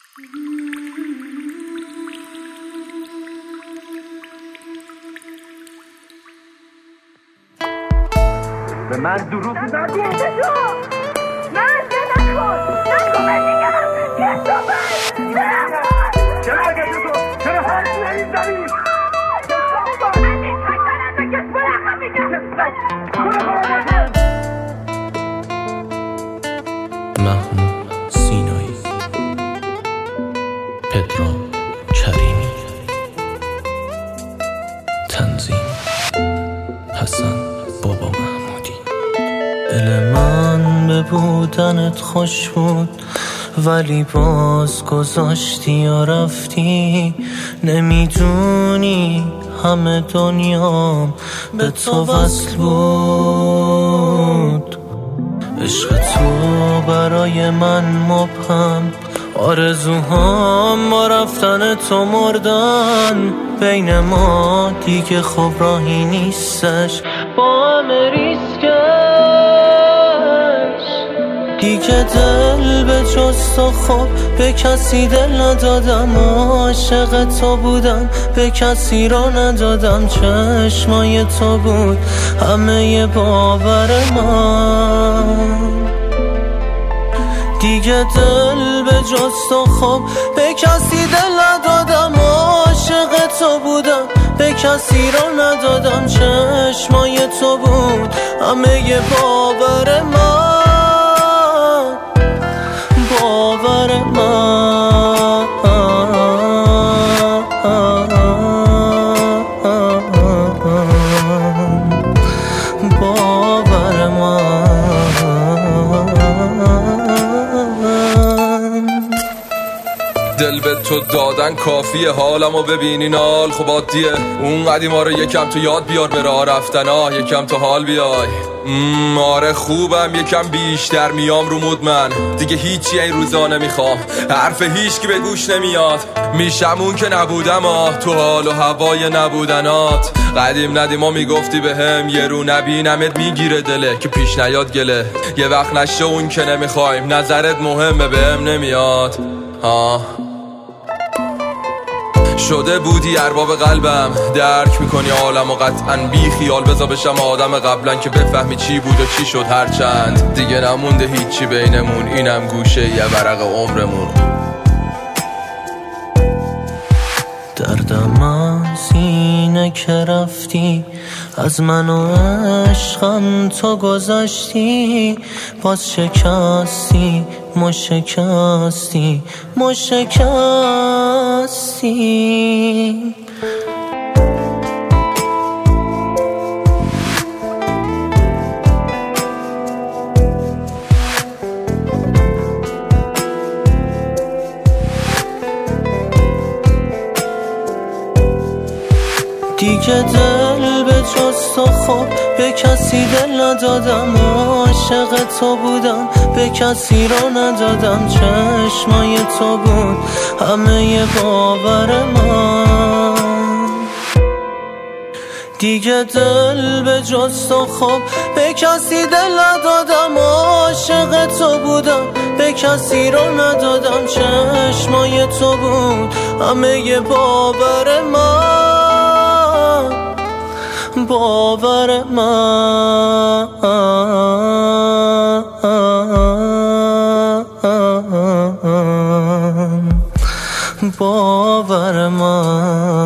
به من دروغ نگو. من نکن من دیگم چرا اگه تو چرا حال نمیزنی؟ محمود سینایی، پدرام کریمی، تنظیم حسن بابا محمودی. دل من به بودنت خوش بود ولی باز گذاشتی یا رفتی. نمیدونی همه دنیام به تو وصل بود. عشق تو برای من مبهم، آرزوهام با رفتن تو مردن. بین ما دیگه خب راهی نیستش، با همه ریسکش. دیگه دل به جز تو خب به کسی دل ندادم. عاشق تو بودم به کسی را ندادم. چشمای تو بود همه باور من. دیگه دل به جز تو خب به کسی دل ندادم. عاشق تو بودم به کسی را ندادم. چشمای تو بود همه باور من. باور من، باور من. دل به تو دادن کافیه، حالمو ببینی نال خب عادیه. اون قدیما رو یکم تو یاد بیار، به راه رفتن یکم تو حال بیای. آره خوبم یکم بیشتر میام رو مود من. دیگه هیچی این روزا نمیخوام، حرف هیچ کی به گوش نمیاد. میشم اون که نبودم تو حال و هوای نبودنات. قدیم ندیما میگفتی به هم یه رو نبینمت میگیره دله که پیش نیاد گله. یه وقت نشه اون که نمیخوایم، نظرت مهمه به هم نمیاد. شده بودی ارباب قلبم، درک میکنی عالم و قطعا بی خیال بذار بشم آدم قبلا که بفهمی چی بود و چی شد. هرچند دیگه نمونده هیچی بینمون، اینم گوشه یه ورق عمرمون. دردم از اینه که رفتی، از من و عشقم تو گذاشتی. باز شکستی ما شکستی ما شکستی. دیگه دل به جز تو خب به کسی دل ندادم. عاشق تو بودم به کسی را ندادم. چشمای تو بود همه باور من. دیگه دل به جز تو خب به کسی دل ندادم. عاشق تو بودم به کسی را ندادم. چشمای تو بود همه باور من. باور من، باور من.